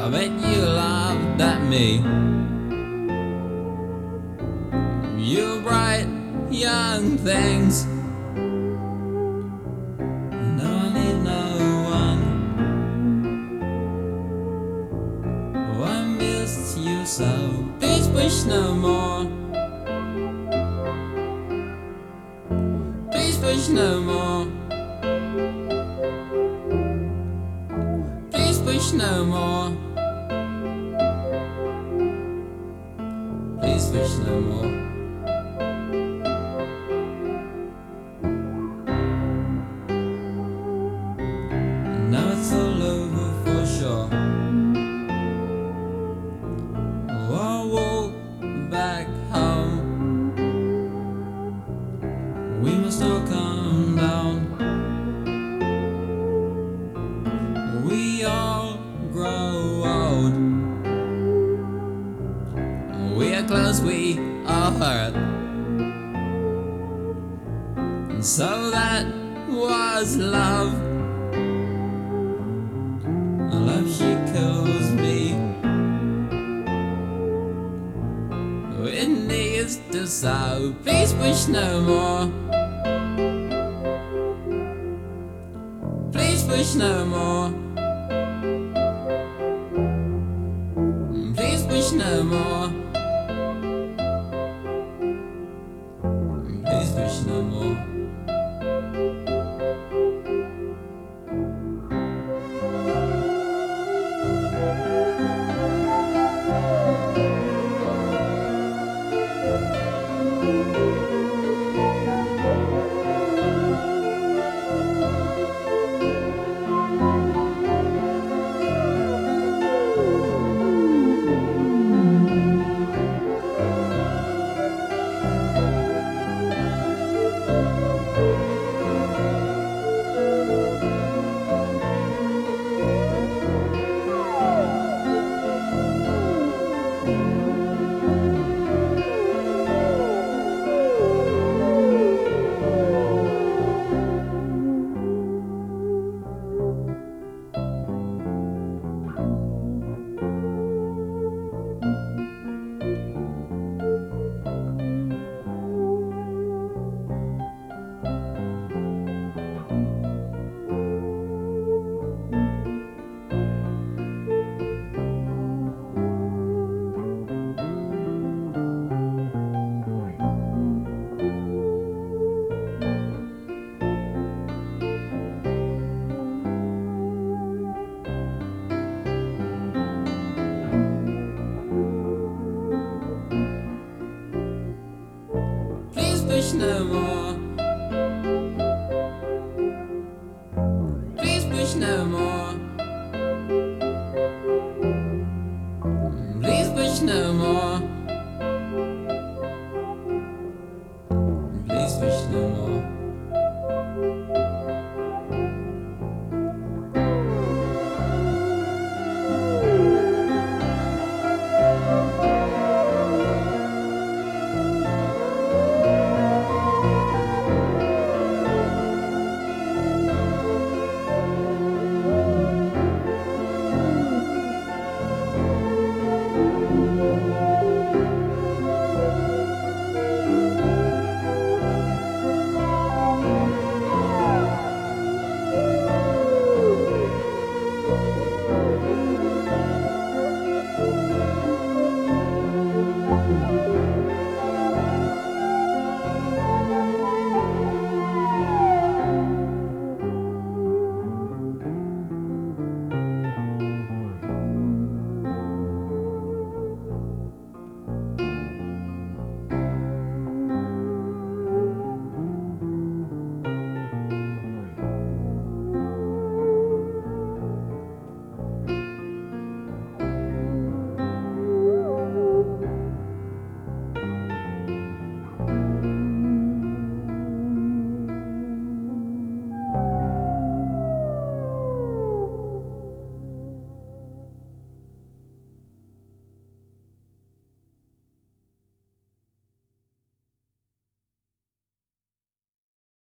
I bet you laughed at me. You bright young things. No, I need no one. Oh, I miss you so. Please wish no more. Please wish no more. Please wish no more. Please wish no more. Now it's all over for sure. Oh, I walk back home. We must all calm down. We all grow old. We are close, we are hurt. And so that was love. Love, she kills me. It needs to stop. Please wish no more. Please wish no more. Please wish no more. Please wish no more. Please wish no more.